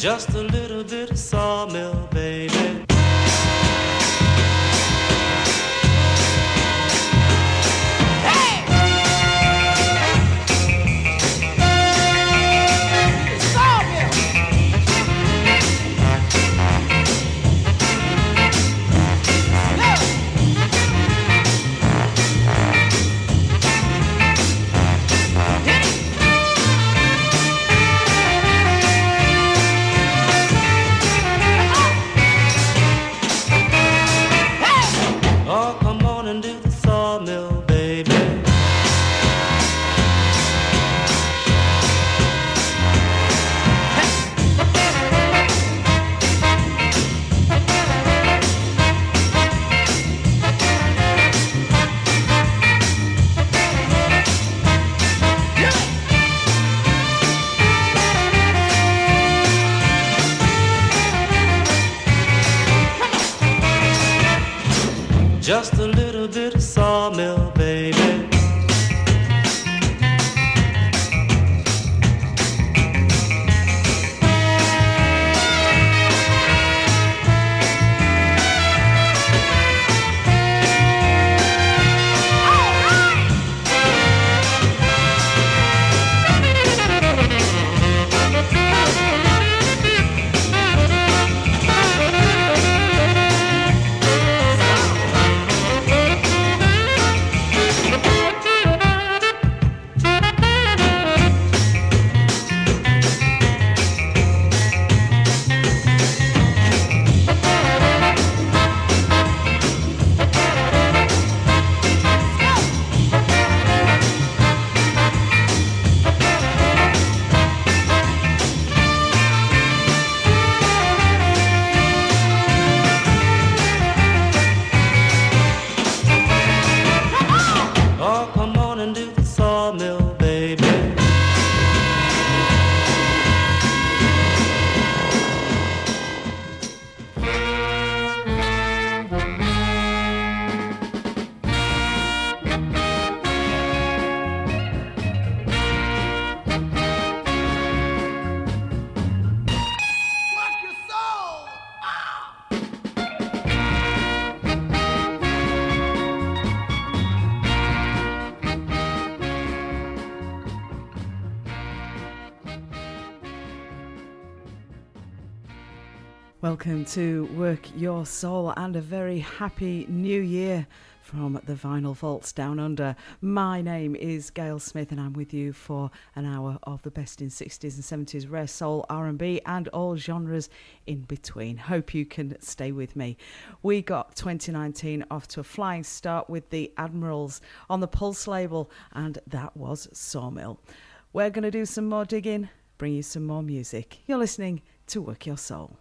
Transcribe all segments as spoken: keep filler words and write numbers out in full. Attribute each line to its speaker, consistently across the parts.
Speaker 1: Just a little bit of sawmill, baby. Just a little bit of sawmill, baby.
Speaker 2: Welcome to Work Your Soul and a very happy new year from the Vinyl Vaults Down Under. My name is Gail Smith and I'm with you for an hour of the best in sixties and seventies rare soul, R and B and all genres in between. Hope you can stay with me. We got twenty nineteen off to a flying start with the Admirals on the Pulse label, and that was Sawmill. We're going to do some more digging, bring you some more music. You're listening to Work Your Soul.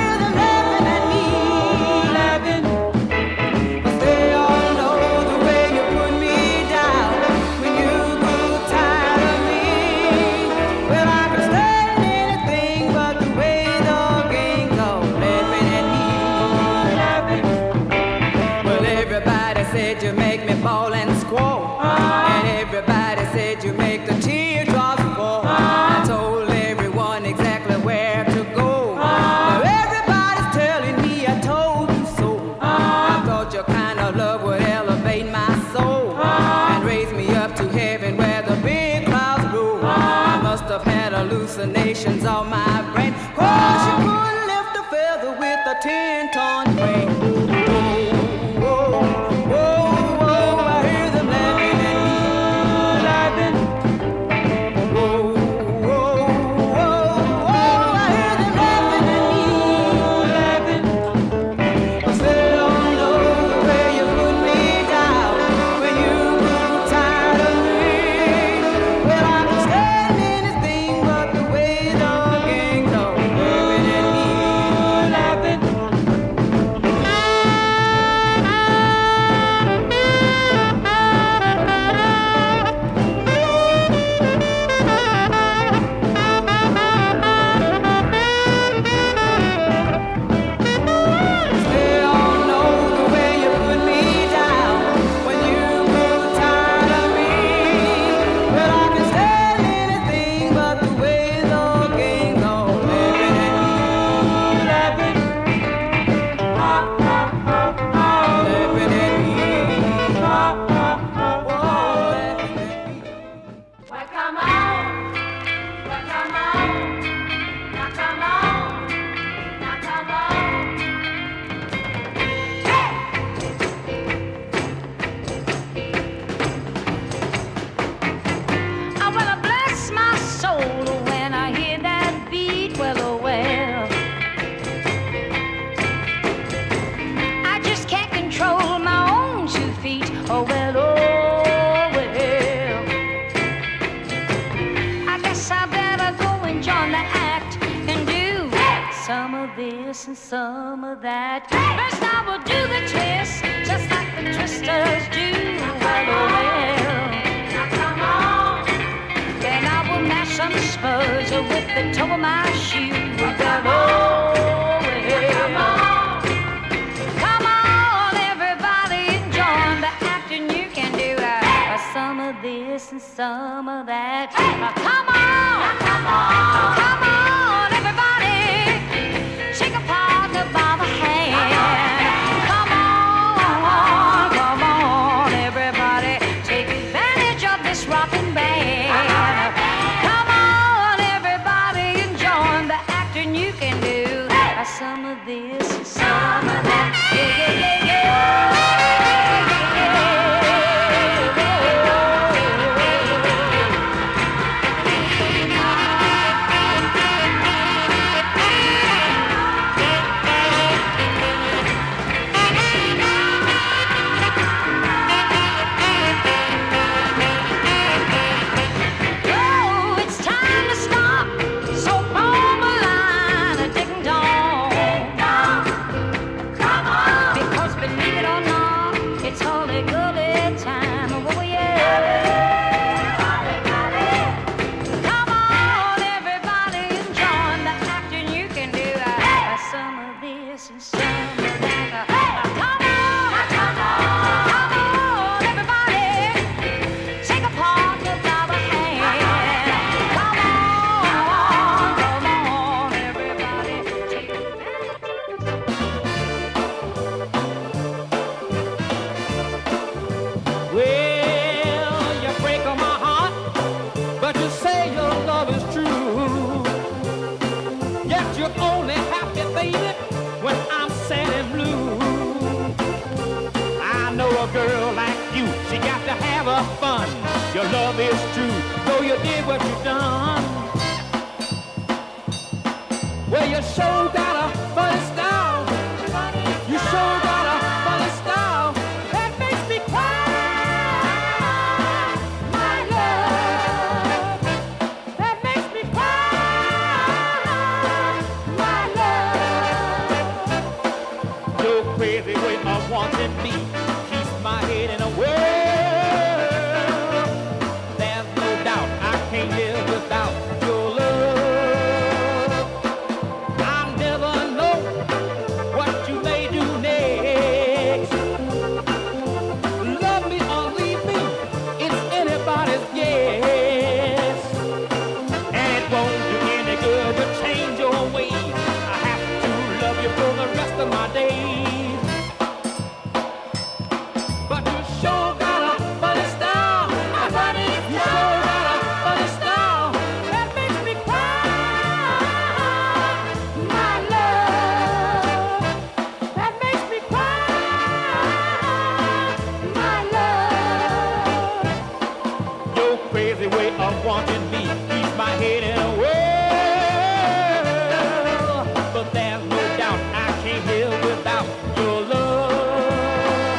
Speaker 3: They all know the way some of that. First I will do the twist, just like the twisters do. Well, oh well. Now come on. Then I will mash some spurs with the toe of my shoe. Well, oh well. Come on. Come on, everybody, enjoy the acting you can do. Uh, some of this and some of that. Uh, come on. Come on. Come on, everybody. Shake a partner by the hand. Come on, come on, everybody. Take advantage of this rockin' band. Come on, everybody, enjoy the acting you can do. Some of this, some of that. Yeah, yeah, yeah, yeah.
Speaker 4: Your love is true, though you did what you done. Well, you sure got a funny style. You sure got a funny style that makes me cry, my love. That makes me cry, my love. Your crazy way of wanting me keeps my head in a whirl. My days, but you sure got a funny style. You sure got a funny style that makes me cry, my love. That makes me cry, my love. Your crazy way of wanting me keeps my head in a whirl. But there's no doubt I can't live without your love.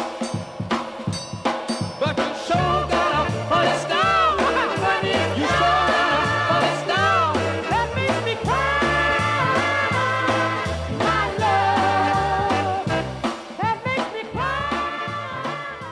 Speaker 4: But you sure got a funny style. You sure got a funny style that makes me cry, my love. That makes me cry.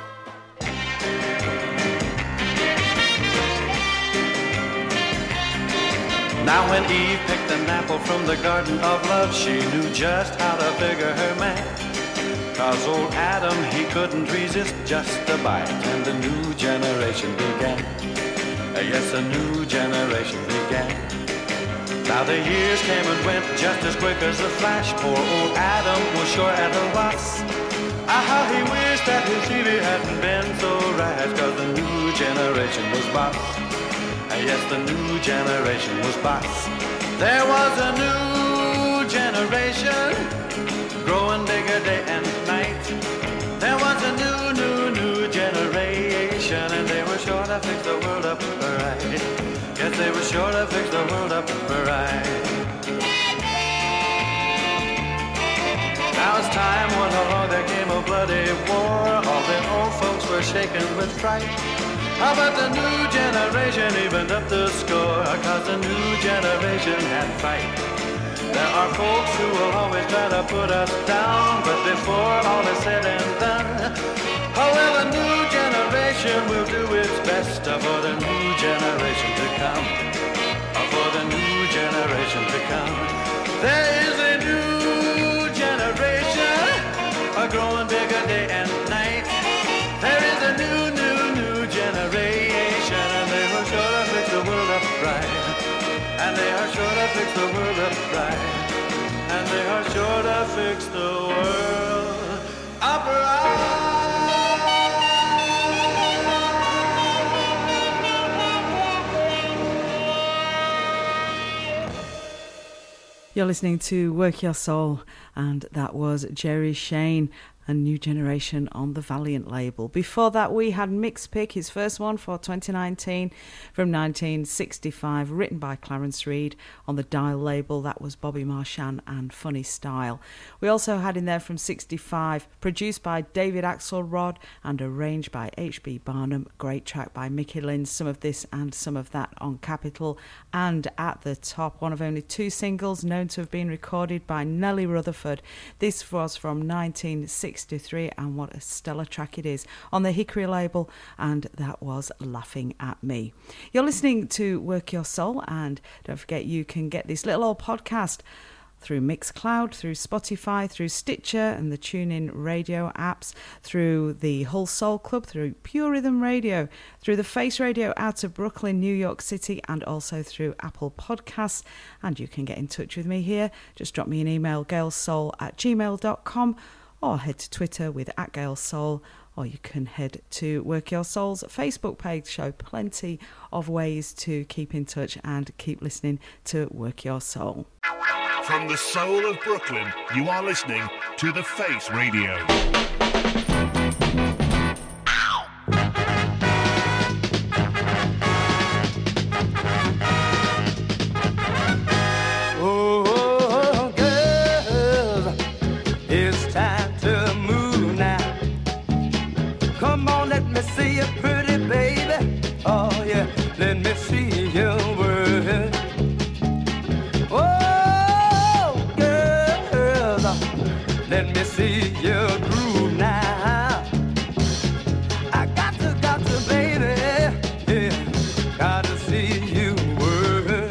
Speaker 1: Now when Eve picked an apple from the garden of love, she knew just how to figure her man. 'Cause old Adam, he couldn't resist just a bite, and a new generation began. Yes, a new generation began. Now the years came and went just as quick as a flash. Poor old Adam was sure at a loss. Ah, how he wished that his Evie hadn't been so rash, 'cause the new generation was boss. Yes, the new generation was boss. There was a new generation growing bigger day and night. There was a new, new, new generation, and they were sure to fix the world up right. Yes, they were sure to fix the world up right. Now as time went along, there came a bloody war. All the old folks were shaken with fright. How about the new generation evened up the score? 'Cause the new generation had fight. There are folks who will always try to put us down, but before all is said and done, oh well, the new generation will do its best for the new generation to come. For the new generation to come. There is a new generation, a growing bigger day and night. There is a new, new, new generation, and they are sure to fix the world up right. And they are sure to fix the world up right. And they are sure to fix the world up right.
Speaker 2: You're listening to Work Your Soul, and that was Jerry Shane, a New Generation on the Valiant label. Before that, we had Mix Pick, his first one for twenty nineteen, from nineteen sixty-five, written by Clarence Reid on the Dial label. That was Bobby Marchand and Funny Style. We also had in there from sixty-five, produced by David Axelrod and arranged by H B Barnum. Great track by Mickey Lynn, some of this and some of that on Capitol. And at the top, one of only two singles known to have been recorded by Nellie Rutherford. This was from nineteen sixty-three, and what a stellar track it is, on the Hickory label, and that was Laughing at Me. You're listening to Work Your Soul, and don't forget you can get this little old podcast through Mixcloud, through Spotify, through Stitcher and the TuneIn radio apps, through the Hull Soul Club, through Pure Rhythm Radio, through the Face Radio out of Brooklyn, New York City, and also through Apple Podcasts. And you can get in touch with me here. Just drop me an email, gailsoul at gmail dot com, or head to Twitter with at gailsoul, or you can head to Work Your Soul's Facebook page. Show plenty of ways to keep in touch and keep listening to Work Your Soul.
Speaker 5: From the soul of Brooklyn, you are listening to The Face Radio.
Speaker 4: Oh, girls, it's time to move now. Come on, let me see you pretty, baby. Oh, yeah, let me see your work. Oh, girls, let me see your groove now. I got to, got to, baby, yeah, got to see you work.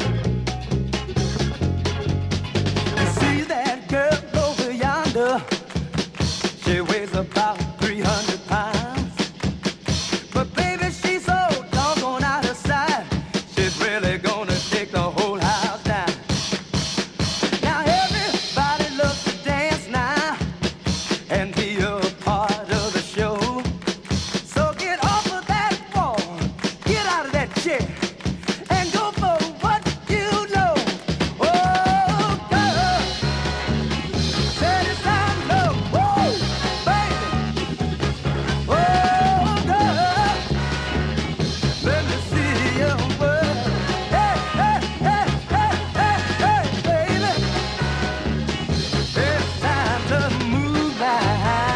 Speaker 4: You see that girl over yonder? She weighs about three hundred pounds. But baby, she's so doggone out of sight. She's really gonna take the whole house down. Now everybody loves to dance now and be a part of the show. So get off of that wall, get out of that chair, and go for what you know. Oh, girl, said it's time to know. Whoa, baby. Oh, girl, let me see your work. Hey, hey, hey, hey, hey, hey, baby. It's time to move now.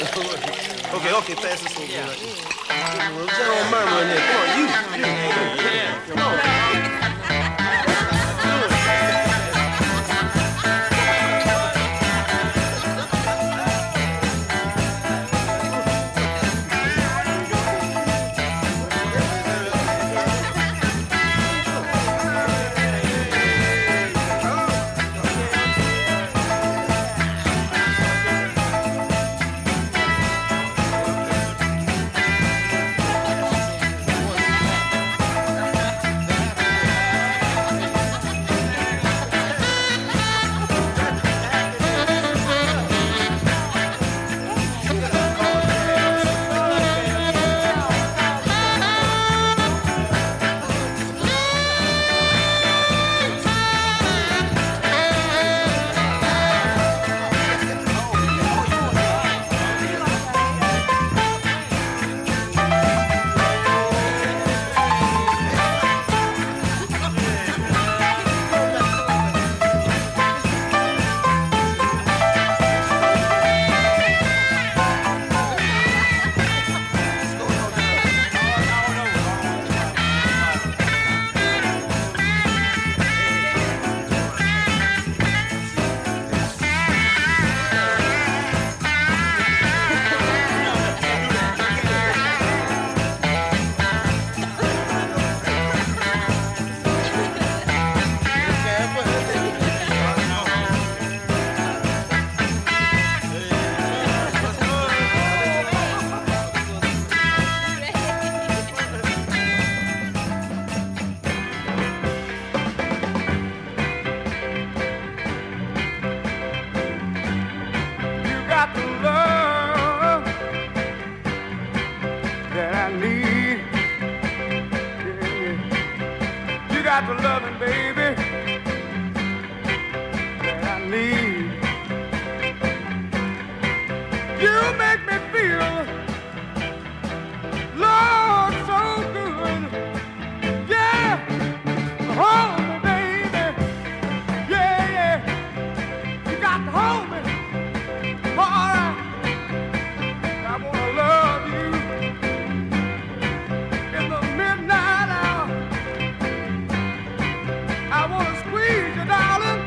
Speaker 6: Okay, okay, pass this over. Yeah. Well, General Murmur in there. Come on, you. you. Yeah. Come on.
Speaker 4: got the loving, baby, that I need. You make me feel, Lord, so good. Yeah, hold me, baby. Yeah, yeah. You got to hold me. All right. I wanna love you in the midnight hour. I wanna squeeze you, darling.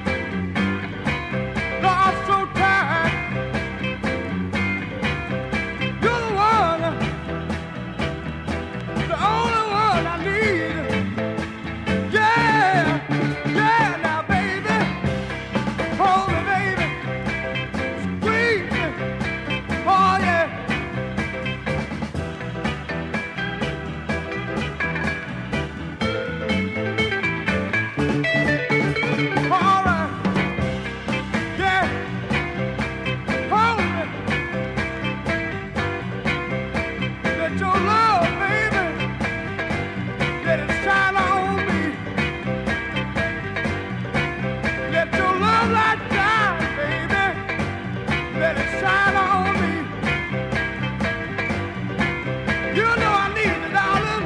Speaker 4: Lord, so tired. You're the one, the only one I need. Yeah, yeah, now, baby, hold me, baby, squeeze me, oh yeah. All right, yeah, hold me. Let your love, baby, let it shine on me. Let your love light shine, baby, let it shine on me. You know I need you, darling.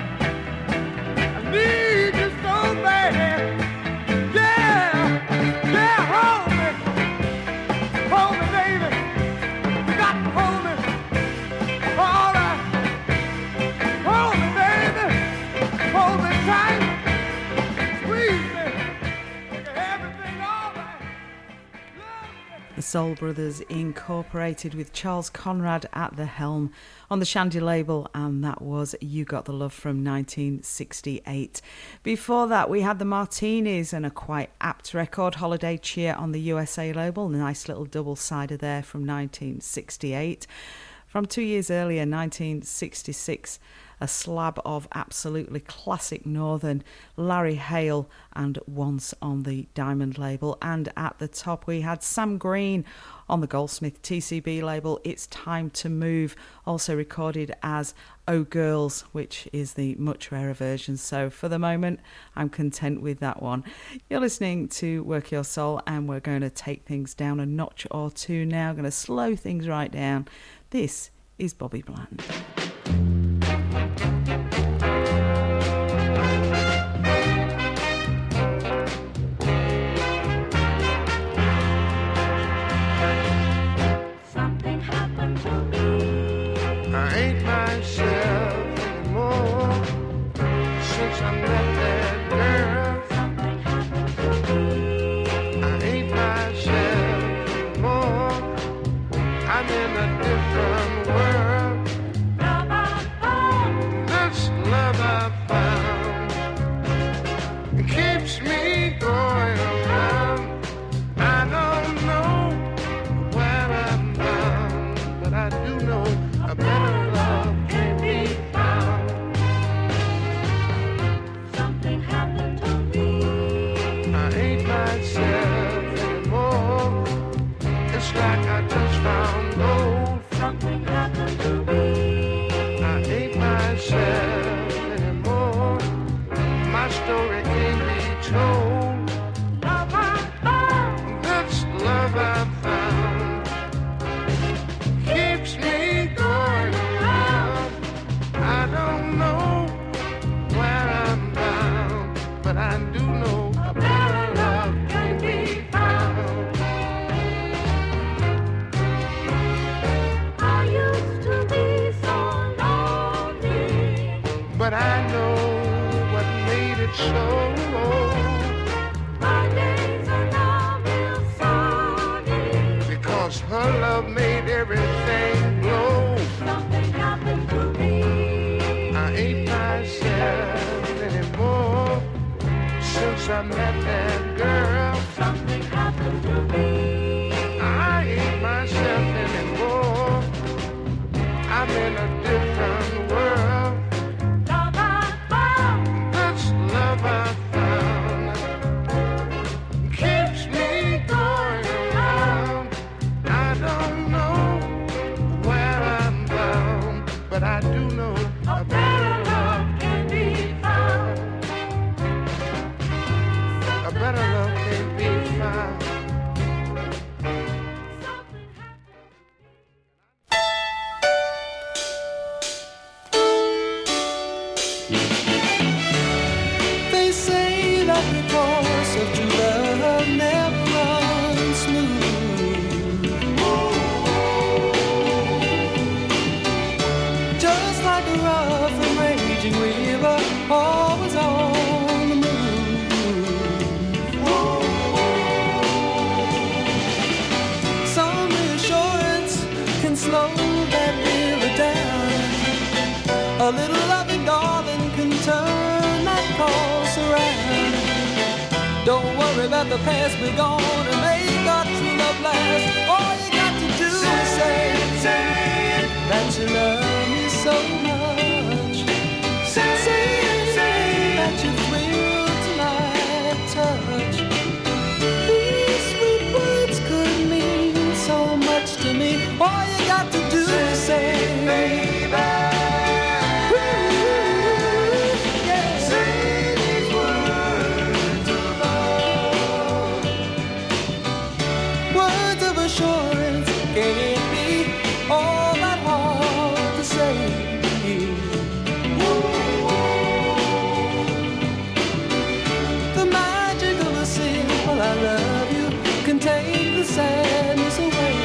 Speaker 4: I need you so bad. Yeah, yeah, hold me. Hold me, baby. You got to hold me. All right. Hold me, baby. Hold me tight. Squeeze me. Make everything all right. Love me.
Speaker 2: The Soul Brothers Incorporated with Charles Conrad at the helm on the Shandy label, and that was You Got the Love from nineteen sixty-eight. Before that, we had the Martinis and a quite apt record, Holiday Cheer, on the U S A label. A nice little double-sider there from nineteen sixty-eight. From two years earlier, nineteen sixty-six, a slab of absolutely classic Northern, Larry Hale and Once on the Diamond label. And at the top we had Sam Green on the Goldsmith T C B label, It's Time to Move, also recorded as Oh Girls, which is the much rarer version. So for the moment, I'm content with that one. You're listening to Work Your Soul, and we're going to take things down a notch or two now. Going to slow things right down. This is Bobby Bland.
Speaker 3: Something happened
Speaker 6: keeps me going around. I don't know where I'm bound, but I do know a better love can be found.
Speaker 3: Something happened to me.
Speaker 6: I ain't myself anymore. It's like I just found gold.
Speaker 3: Something happened to me.
Speaker 6: I ain't myself anymore. My story can't be told.
Speaker 3: Love I found.
Speaker 6: This love I found keeps me going around. I don't know where I'm bound, but I do know a better love can be found.
Speaker 3: I used to be so lonely.
Speaker 6: But I know what made it so.
Speaker 3: My days are now real sunny.
Speaker 6: Because her love made everything glow.
Speaker 3: Something happened to me.
Speaker 6: I ain't myself anymore since I met that girl.
Speaker 3: Something happened to me.
Speaker 6: I ain't myself anymore. I'm in a different world.
Speaker 3: Love I found.
Speaker 6: This love I found keeps me going around. I don't know where I'm bound, but I do know
Speaker 3: A better love can be found.
Speaker 6: a better love can be found.
Speaker 4: They say that the course of true love never runs smooth. Just like a rough and raging river, always on the move. Some reassurance can slow that river down. A little loving darling can turn that course around. Don't worry about the past, we're gonna make our true love last. All you got to do is say, say that you love me so much. Say, say that you thrill to my touch. These sweet words could mean so much to me. All you got to do is say, baby. Words of assurance, can it be all that hard to say? The magic of a simple I love you can take the sadness away.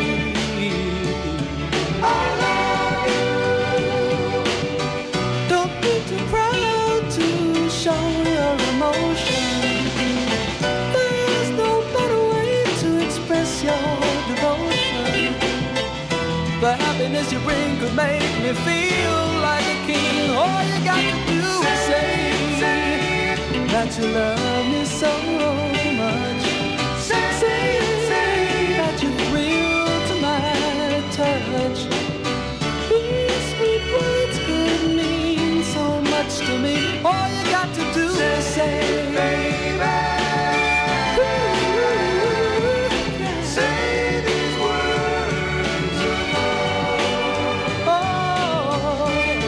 Speaker 4: I love you. Don't be too proud to show your emotion. There's no better way to express your devotion. The happiness you bring could make me feel like a king. All you got to do is say, say that you love me so much. Say, say, say that you thrill to my touch. These sweet words could mean so much to me. All you got to do is say, baby. Say these words of love. Oh.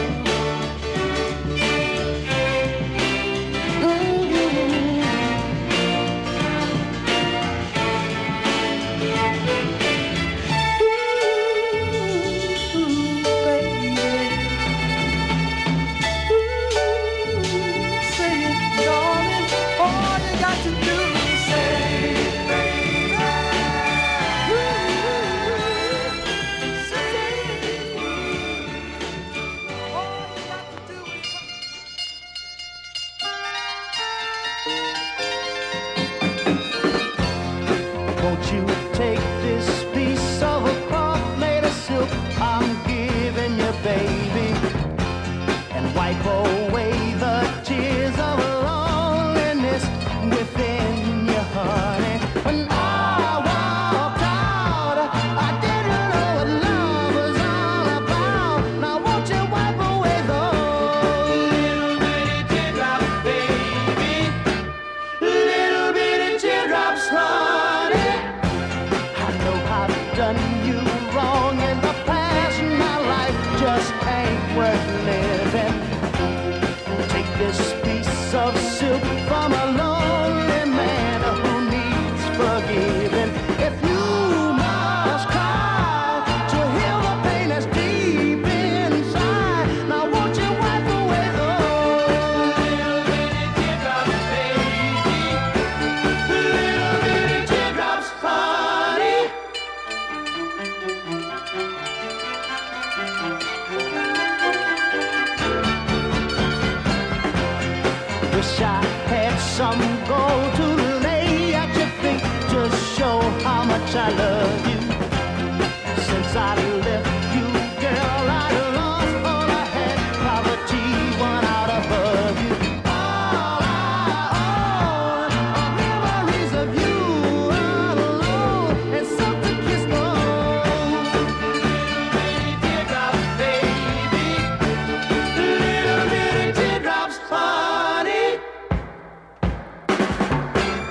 Speaker 4: Ooh, baby. Ooh, say it, darling. All you got to do is say, baby. Ooh, say these words. All you got to do is
Speaker 7: Won't you take this piece of a cloth made of silk I'm giving you, baby, and wipe away the tears of loneliness some gold to lay at your feet to show how much I love you. Since I left you, girl, I lost all I had. Poverty won out above you. All I own are memories of you alone, and some to kiss the little bitty teardrops, baby. Little bitty teardrops, honey.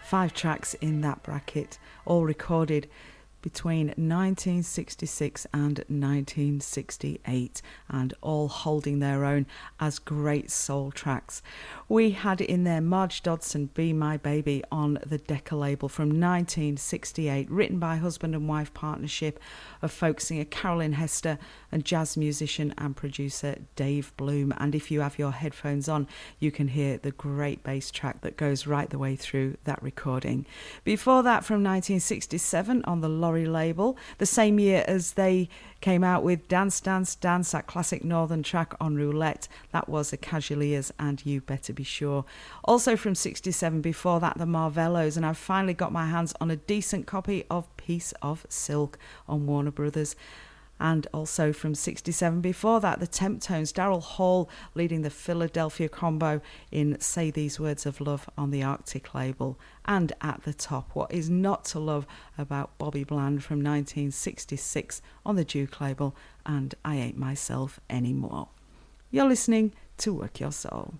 Speaker 2: Five tracks in that bracket, all recorded between nineteen sixty-six and nineteen sixty-eight, and all holding their own as great soul tracks. We had in there Marge Dodson, Be My Baby, on the Decca label from nineteen sixty-eight, written by husband and wife partnership of folk singer Carolyn Hester and jazz musician and producer Dave Bloom. And if you have your headphones on, you can hear the great bass track that goes right the way through that recording. Before that, from nineteen sixty-seven on the Laurie label, the same year as they came out with Dance Dance Dance, that classic northern track on Roulette, that was the Casualiers and You Better Be Sure. Also from sixty-seven, before that, the Marvellos, and I've finally got my hands on a decent copy of Piece of Silk on Warner Brothers. And also from sixty-seven, before that, the Temptones, Daryl Hall leading the Philadelphia combo in Say These Words of Love on the Arctic label. And at the top, What Is Not to Love about Bobby Bland from nineteen sixty-six on the Duke label, and I Ain't Myself Anymore. You're listening to Work Your Soul.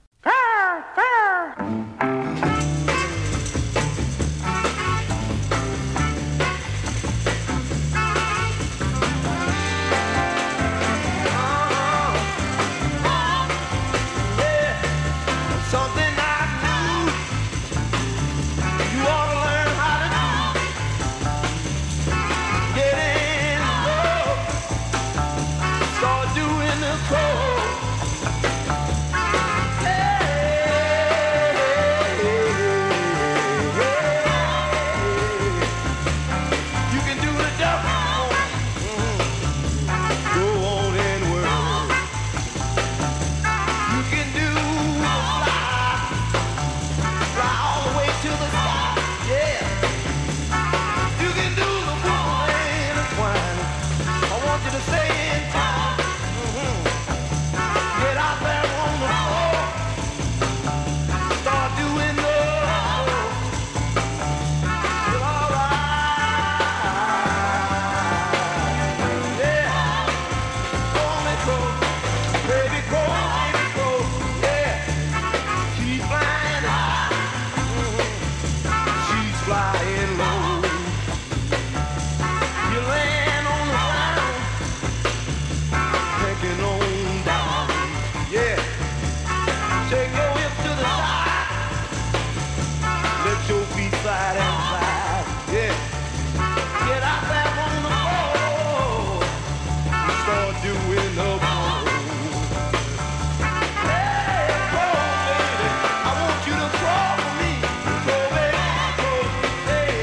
Speaker 6: Hey!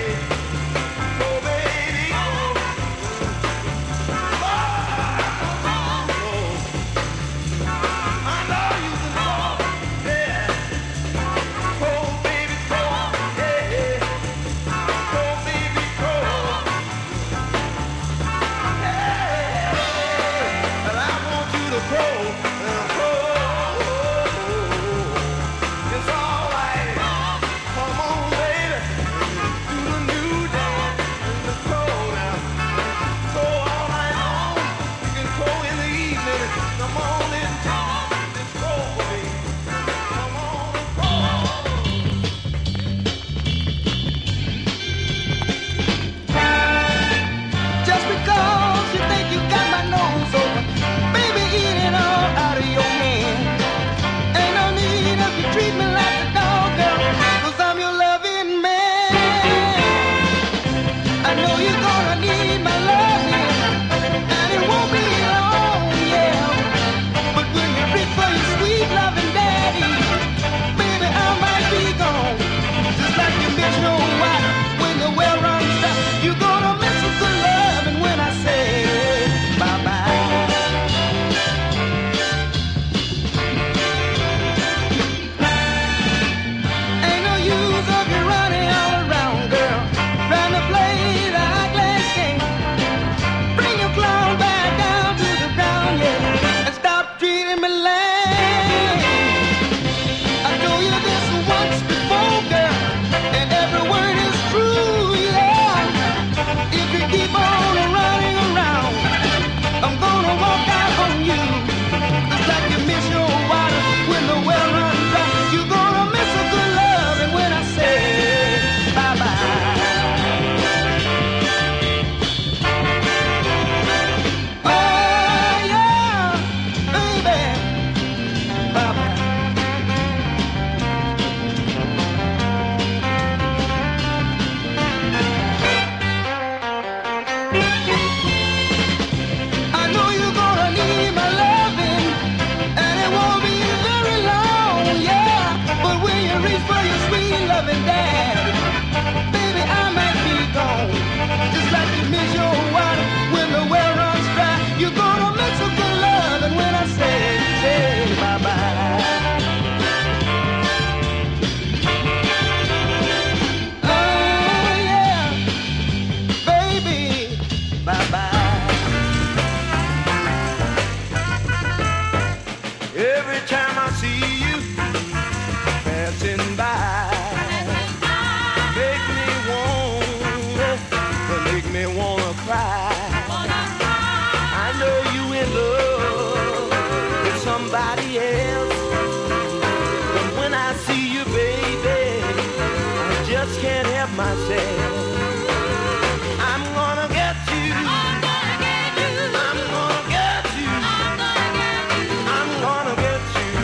Speaker 4: can't help myself. I'm gonna get you. I'm gonna get you. I'm gonna get you. I'm gonna get you. I'm gonna get you.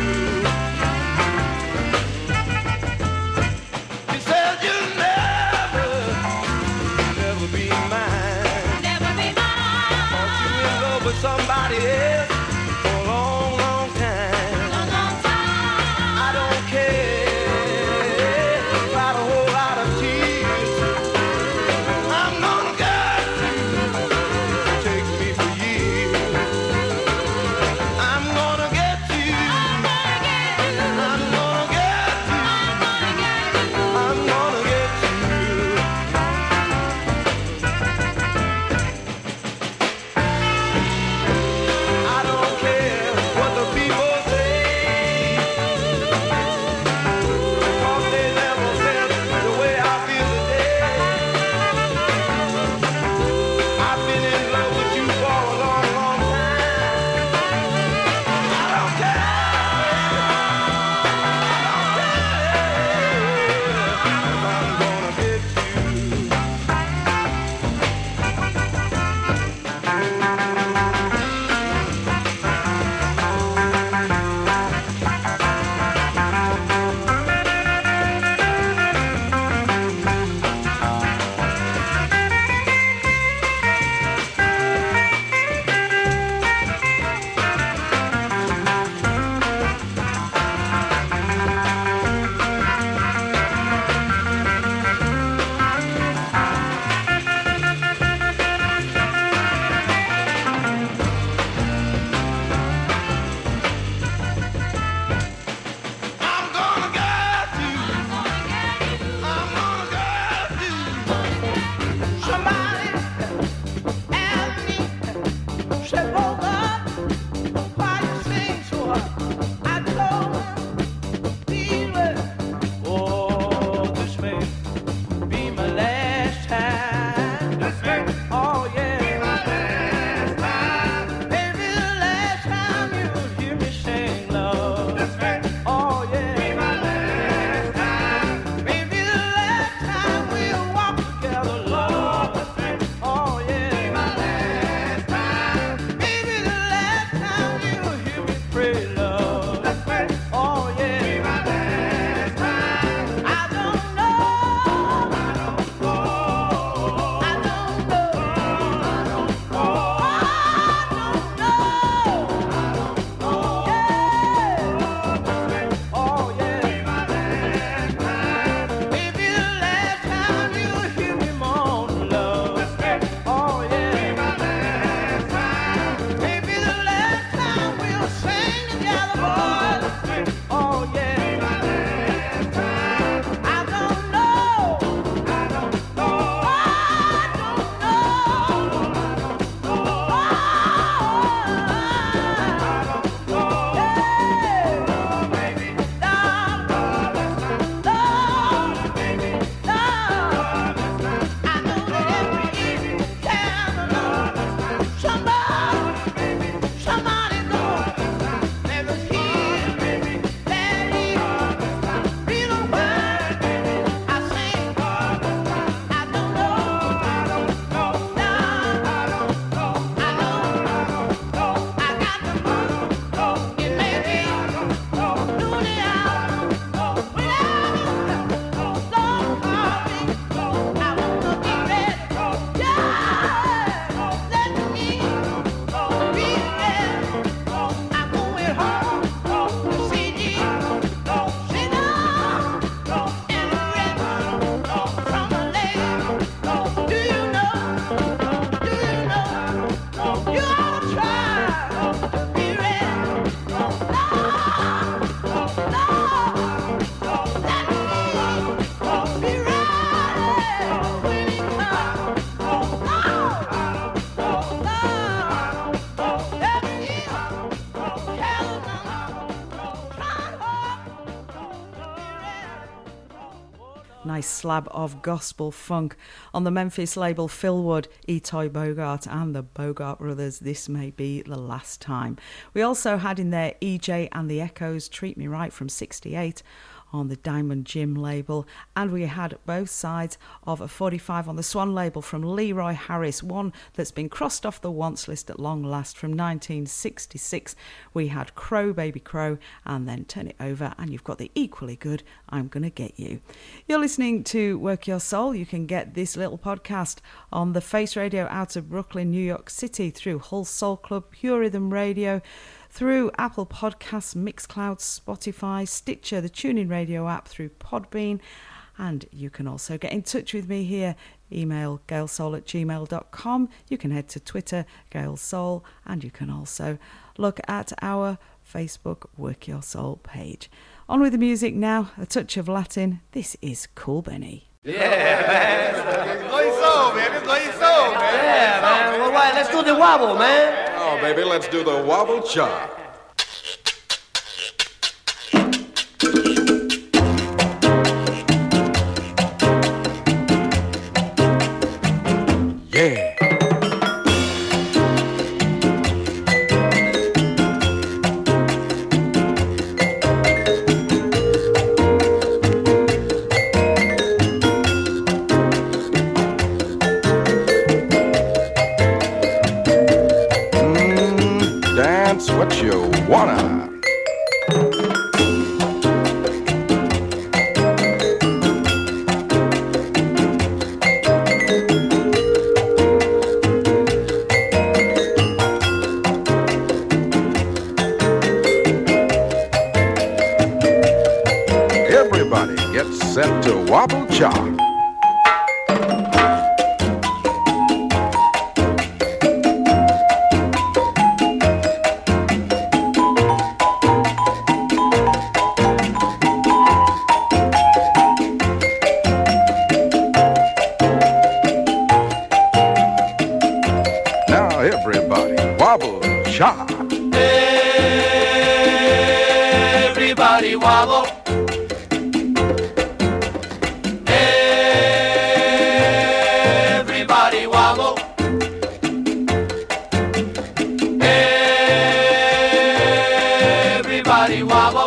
Speaker 4: She said you'll never, never be mine. Never be mine. Cause you in love with somebody else for a long, long time. Long, long time. I don't care about a whole lot of tears. I'm gonna get you. Take me for years. I'm gonna get you. I'm gonna get you. I'm gonna get you. I'm gonna get you. I don't care what the people say, because they never felt the way I feel today. I've been in love with you for a long, long time. I don't care. I don't care. I'm gonna get you. I'm gonna get you. I'm gonna get you. Somebody asked me, said, Bogart, why you sing so hard? I told him, these words, oh, this may be my last time. This may, oh yeah, be my last time. Maybe the last time you hear me sing, love. This may, oh yeah, be my last time. Maybe the last time we'll walk together, love. This may, oh yeah, be my last time. Maybe the last time you'll hear me pray, love. This may, oh yeah, be my last time. I don't know. I don't know. I don't know. I don't know. I don't know. Oh yeah. Be my last time. Maybe the last time you'll hear me moan, love. Oh yeah. Be my last time. Maybe the last time we'll sing together, boys. Oh yeah. Be my last time. I don't know. I don't know. I don't know.
Speaker 2: Nice slab of gospel funk on the Memphis label Philwood, Etoy Bogart and the Bogart Brothers. This may be the last time. We also had in there E J and the Echoes, Treat Me Right from sixty-eight. on the Diamond Jim label, and we had both sides of a forty-five on the Swan label from Leroy Harris, one that's been crossed off the once list at long last from nineteen sixty-six. We had Crow Baby Crow, and then Turn It Over, and you've got the equally good I'm Gonna Get You. You're listening to Work Your Soul. You can get this little podcast on the Face Radio out of Brooklyn, New York City, through Hull Soul Club, Pure Rhythm Radio, through Apple Podcasts, Mixcloud, Spotify, Stitcher, the TuneIn Radio app, through Podbean. And you can also get in touch with me here. Email gailsoul at gmail dot com. You can head to Twitter, gailsoul, and you can also look at our Facebook Work Your Soul page. On with the music now, a touch of Latin. This is Cool Benny.
Speaker 8: Yeah, man. It's going soul, man. It's going soul, man.
Speaker 9: Yeah, man. Well, right, let's do the wobble, man.
Speaker 10: Oh, baby, let's do the wobble cha. Yeah. What you wanna? Everybody get set to wobble cha.
Speaker 9: Everybody wobble. Everybody wobble. Everybody wobble.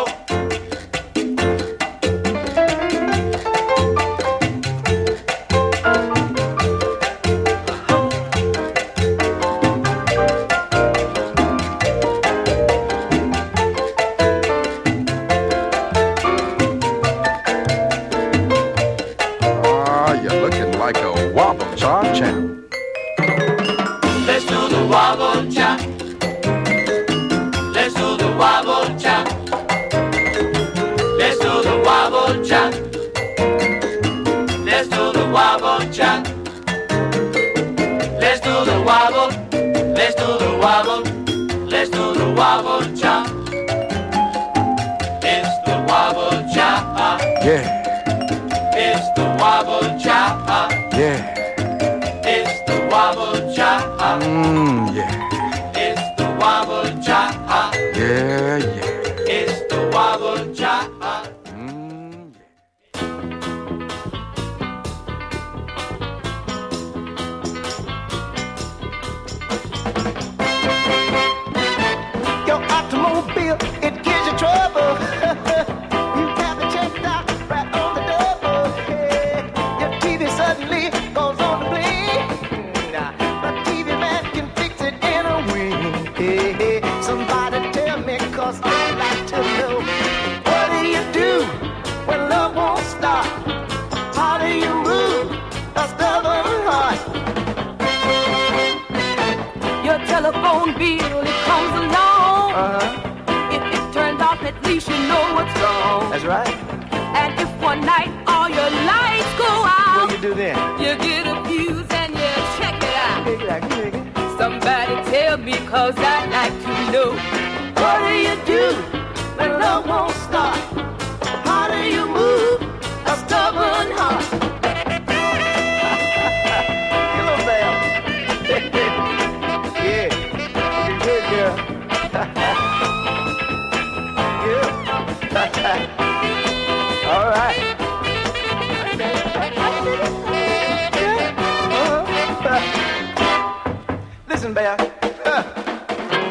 Speaker 7: Listen, Bear. Uh,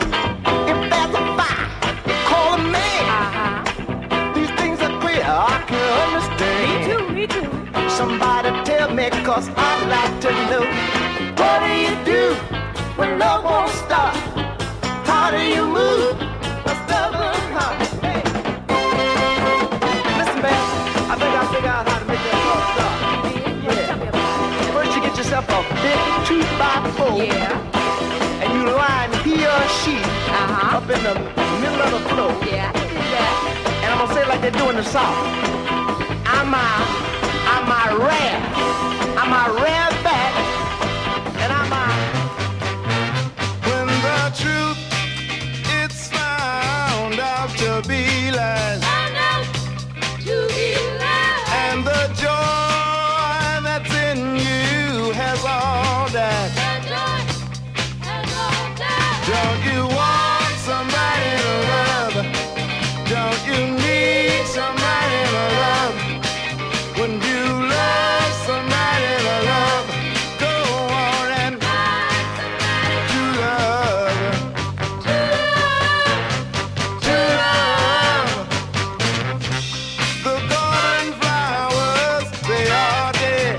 Speaker 7: if there's a fire, call a man. Uh-huh. These things are clear. I me, cause I'd like to know, what do you do when love won't start? How do you move a stubborn heart? Hey. Listen, man, I think I figured out how to make that love start. Yeah. First you get yourself a big two by four. Yeah. And you line he or she uh-huh. up in the middle of the floor. Yeah, I can do that. And I'm gonna say it like they're doing the song. I'm a, I'm a rare, I'm a rare back, and I'm a.
Speaker 6: When the truth it's found out to be lies,
Speaker 3: found out to be lies,
Speaker 6: and the joy that's in you has all died.
Speaker 3: The joy has all died.
Speaker 6: Don't you want somebody to love? Don't you need somebody to love? When you love somebody to love, go on and to love, to love. The golden flowers, they are dead,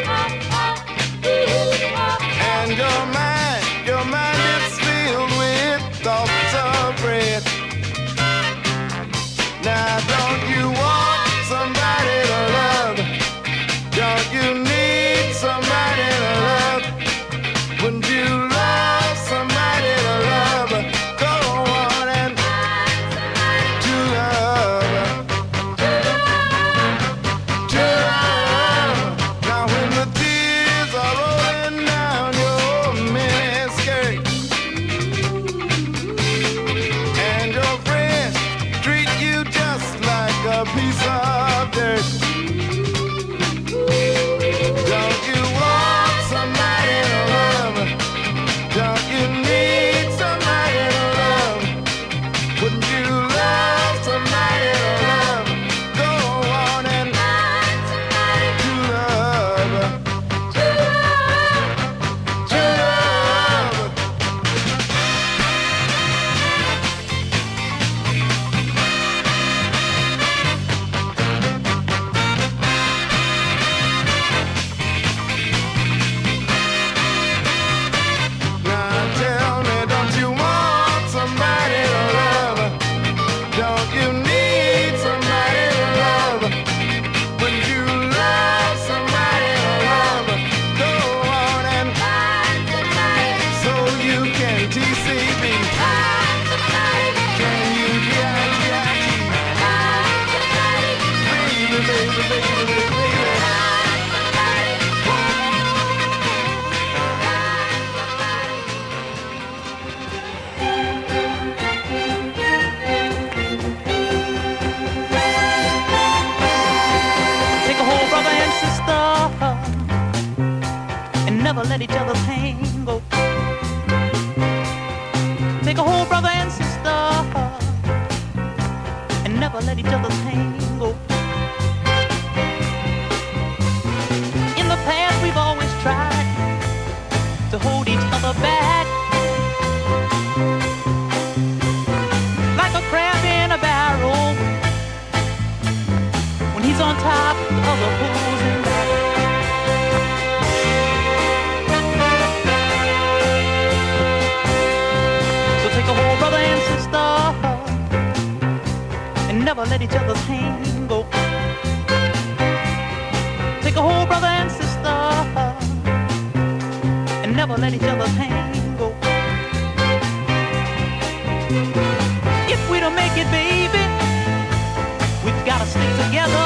Speaker 6: and your mind, your mind is filled with thoughts of bread. Now don't you want somebody to love? Don't you need somebody to love? When you love somebody to love, go on and to love, to love. Now when the tears are rolling down your miniskirt, and your friends treat you just like a piece of dirt, don't you want somebody to love? Don't you need somebody to love? Wouldn't you love somebody to love? Go on and to love, to love, to love. Now tell me, don't you want somebody to love? Don't you need somebody to love? When you love somebody to love, go on and so you can T C B. Can you get baby, baby, baby, baby, baby.
Speaker 11: Take a hold, brother and sister, and never let each other's hand go. Take a hold, brother and sister, and never let each other's hand go. In the past, we've always tried to hold each other back, like a crab in a barrel. When he's on top, the other pulls him back. So take a hold, brother and sister, and never let each other's hand go. Take a hold, brother and sister, and never let each other's hand go. If we don't make it, baby, we've gotta stick together.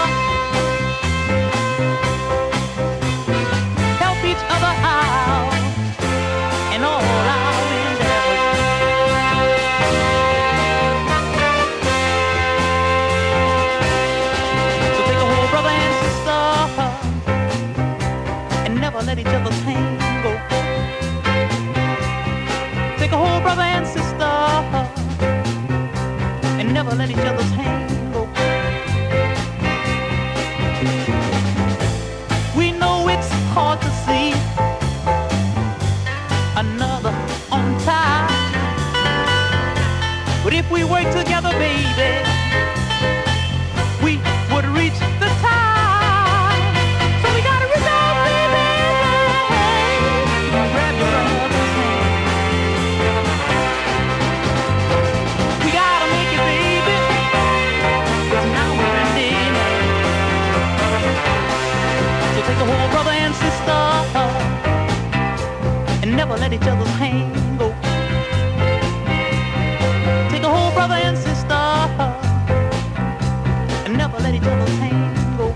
Speaker 11: Help each other out in all our endeavors. So take a hold, brother and sister, and never let each other's hand go. Take a hold, brother and sister, and never let each other's hand go. We know it's hard to see another on time, but if we work together, baby, we would reach the time. So we gotta resolve, baby. never let each other's hand go. Take a hold, brother and sister, and never let each other's hand go.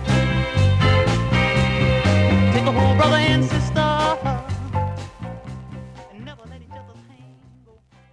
Speaker 11: Take a hold, brother and sister, and never let each other's hand go.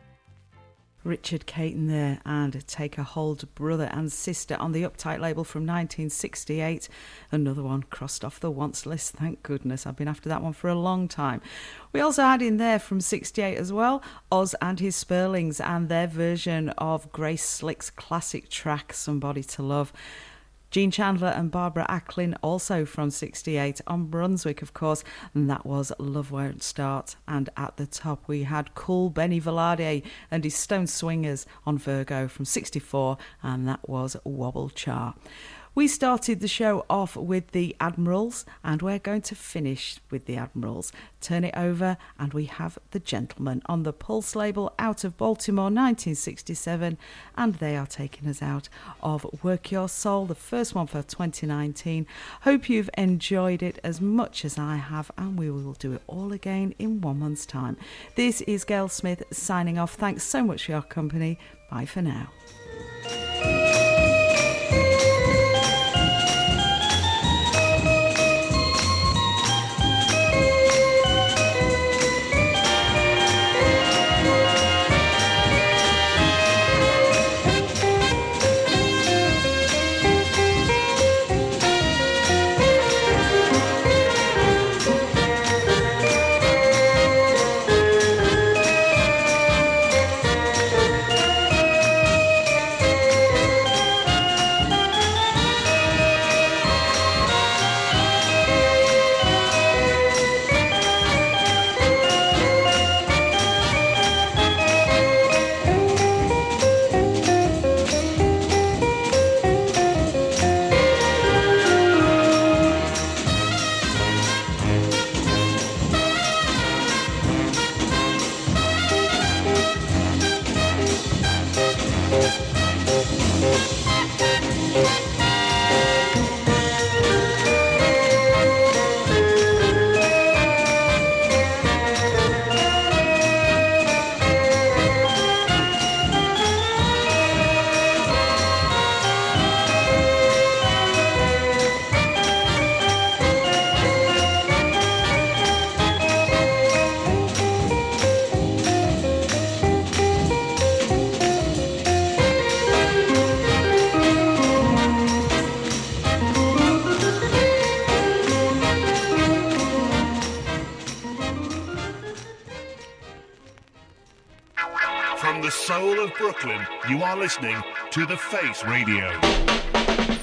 Speaker 2: Richard Caton there, and Take a Hold, Brother and Sister, on the Uptight label from nineteen sixty-eight. Another one crossed off the wants list, thank goodness. I've been after that one for a long time. We also had in there from sixty-eight as well, Oz and his Sperlings and their version of Grace Slick's classic track, Somebody to Love. Gene Chandler and Barbara Acklin, also from sixty-eight, on Brunswick, of course, and that was Love Won't Start. And at the top we had Cool Benny Velarde and his Stone Swingers on Virgo from sixty-four, and that was Wobble Cha. We started the show off with the Admirals, and we're going to finish with the Admirals. Turn it over, and we have The Gentlemen on the Pulse label out of Baltimore, nineteen sixty-seven, and they are taking us out of Work Your Soul, the first one for twenty nineteen. Hope you've enjoyed it as much as I have, and we will do it all again in one month's time. This is Gail Smith signing off. Thanks so much for your company. Bye for now.
Speaker 5: Brooklyn, you are listening to The Face Radio.